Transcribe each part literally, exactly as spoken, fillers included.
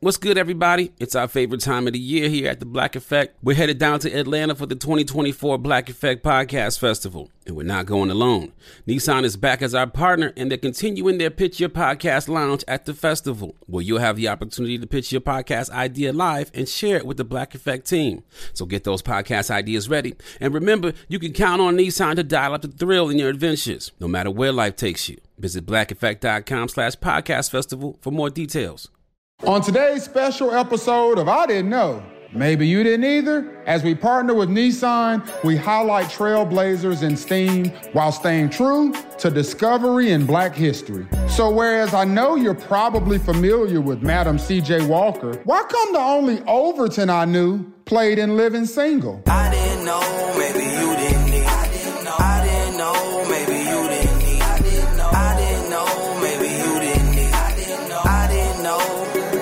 What's good, everybody? It's our favorite time of the year here at the Black Effect. We're headed down to Atlanta for the twenty twenty-four Black Effect Podcast Festival, and we're not going alone. Nissan is back as our partner, and they're continuing their Pitch Your Podcast Lounge at the festival, where you'll have the opportunity to pitch your podcast idea live and share it with the Black Effect team. So get those podcast ideas ready, and remember, you can count on Nissan to dial up the thrill in your adventures, no matter where life takes you. Visit blackeffect.com slash podcast festival for more details. On today's special episode of I Didn't Know, Maybe You Didn't Either, as we partner with Nissan, we highlight trailblazers in STEAM while staying true to discovery in Black history. So whereas I know you're probably familiar with Madam C J Walker, why come the only Overton I knew played in Living Single? I didn't know, maybe you didn't need. I didn't know, I didn't know, maybe you didn't need. I didn't know, I didn't know, maybe you didn't need. I didn't know, I didn't know.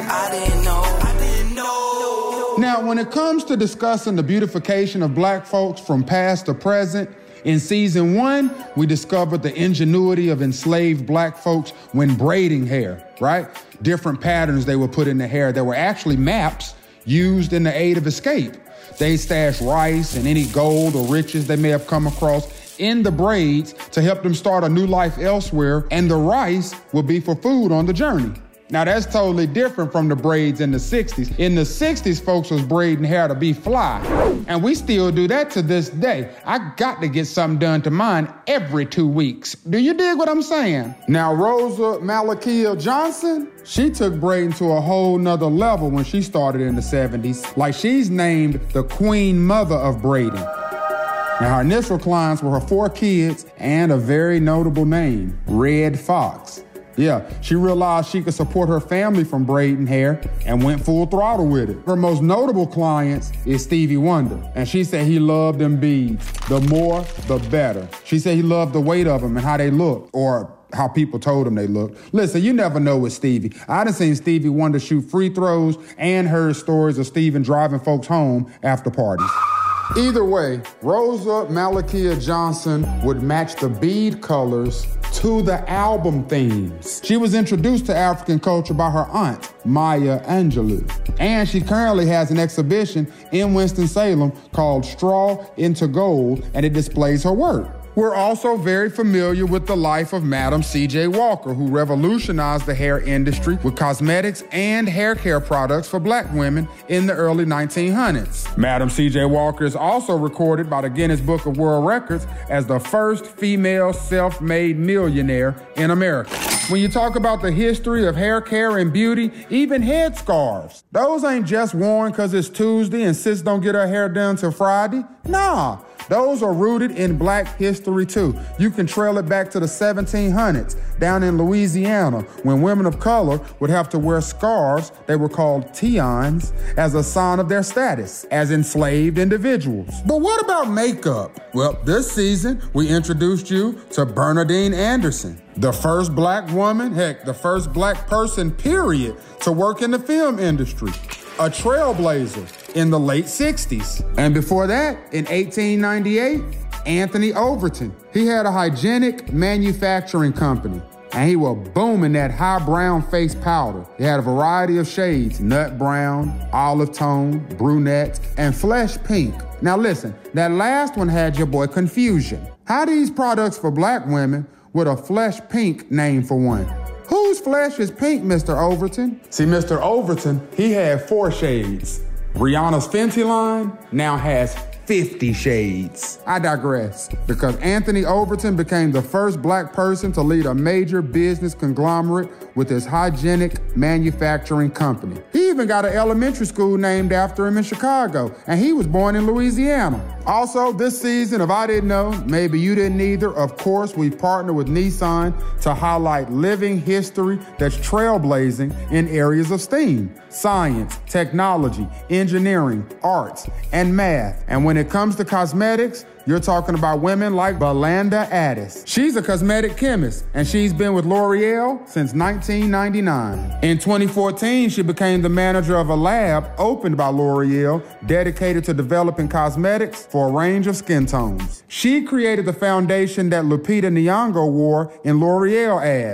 Now, when it comes to discussing the beautification of Black folks from past to present, in season one, we discovered the ingenuity of enslaved Black folks when braiding hair, right? Different patterns they would put in the hair that were actually maps used in the aid of escape. They stashed rice and any gold or riches they may have come across in the braids to help them start a new life elsewhere, and the rice would be for food on the journey. Now, that's totally different from the braids in the sixties. In the sixties, folks was braiding hair to be fly. And we still do that to this day. I got to get something done to mine every two weeks. Do you dig what I'm saying? Now, Rosa Malakia Johnson, she took braiding to a whole nother level when she started in the seventies. Like, she's named the Queen Mother of braiding. Now, her initial clients were her four kids and a very notable name, Red Fox. Yeah, she realized she could support her family from braiding hair and went full throttle with it. Her most notable clients is Stevie Wonder, and she said he loved them beads. The more, the better. She said he loved the weight of them and how they looked, or how people told him they looked. Listen, you never know with Stevie. I done seen Stevie Wonder shoot free throws and heard stories of Steven driving folks home after parties. Either way, Rosa Malakia Johnson would match the bead colors to the album themes. She was introduced to African culture by her aunt, Maya Angelou. And she currently has an exhibition in Winston-Salem called Straw into Gold, and it displays her work. We're also very familiar with the life of Madam C J Walker, who revolutionized the hair industry with cosmetics and hair care products for Black women in the early nineteen hundreds. Madam C J Walker is also recorded by the Guinness Book of World Records as the first female self-made millionaire in America. When you talk about the history of hair care and beauty, even headscarves, those ain't just worn because it's Tuesday and sis don't get her hair done till Friday. Nah. Those are rooted in Black history too. You can trail it back to the seventeen hundreds down in Louisiana when women of color would have to wear scarves, they were called tions, as a sign of their status as enslaved individuals. But what about makeup? Well, this season we introduced you to Bernadine Anderson, the first Black woman, heck, the first Black person, period, to work in the film industry. A trailblazer in the late sixties. And before that, in eighteen ninety-eight, Anthony Overton. He had a hygienic manufacturing company, and he was booming that high brown face powder. It had a variety of shades: nut brown, olive tone, brunette, and flesh pink. Now listen, that last one had your boy Confusion. How these products for Black women with a flesh pink name for one? Whose flesh is pink, Mister Overton? See, Mister Overton, he had four shades. Rihanna's Fenty line now has fifty shades. I digress, because Anthony Overton became the first Black person to lead a major business conglomerate with his hygienic manufacturing company. He even got an elementary school named after him in Chicago, and he was born in Louisiana. Also, this season of I Didn't Know, Maybe You Didn't Either, of course, we partner with Nissan to highlight living history that's trailblazing in areas of STEAM: science, technology, engineering, arts, and math. And when it comes to cosmetics, you're talking about women like Belanda Addis. She's a cosmetic chemist, and she's been with L'Oreal since nineteen ninety-nine. In twenty fourteen, she became the manager of a lab opened by L'Oreal dedicated to developing cosmetics for a range of skin tones. She created the foundation that Lupita Nyong'o wore in L'Oreal ads.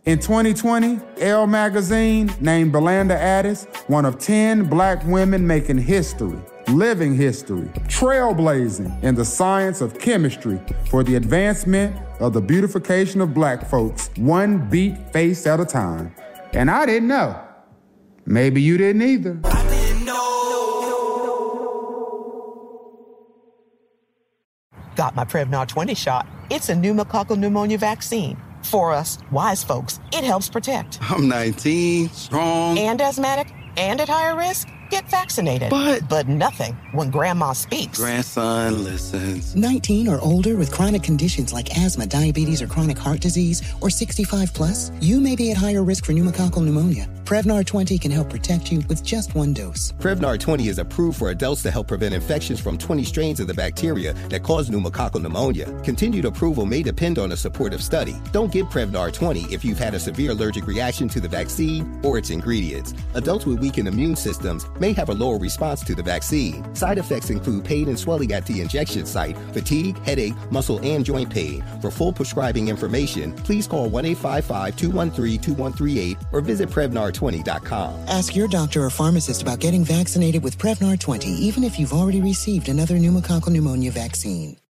In twenty twenty, Elle Magazine named Belanda Addis one of ten black women making history, living history, trailblazing in the science of chemistry for the advancement of the beautification of black folks, one beat face at a time. And I didn't know. Maybe you didn't either. I didn't know. Got my Prevnar twenty shot. It's a pneumococcal pneumonia vaccine. For us, wise folks, it helps protect. I'm nineteen, strong. And asthmatic, and at higher risk. Get vaccinated. But... But nothing when grandma speaks. Grandson listens. nineteen or older with chronic conditions like asthma, diabetes, or chronic heart disease, or sixty-five plus, you may be at higher risk for pneumococcal pneumonia. Prevnar twenty can help protect you with just one dose. Prevnar twenty is approved for adults to help prevent infections from twenty strains of the bacteria that cause pneumococcal pneumonia. Continued approval may depend on a supportive study. Don't get Prevnar twenty if you've had a severe allergic reaction to the vaccine or its ingredients. Adults with weakened immune systems may have a lower response to the vaccine. Side effects include pain and swelling at the injection site, fatigue, headache, muscle, and joint pain. For full prescribing information, please call one eight five five, two one three, two one three eight or visit Prevnar twenty dot com. Ask your doctor or pharmacist about getting vaccinated with Prevnar twenty, even if you've already received another pneumococcal pneumonia vaccine.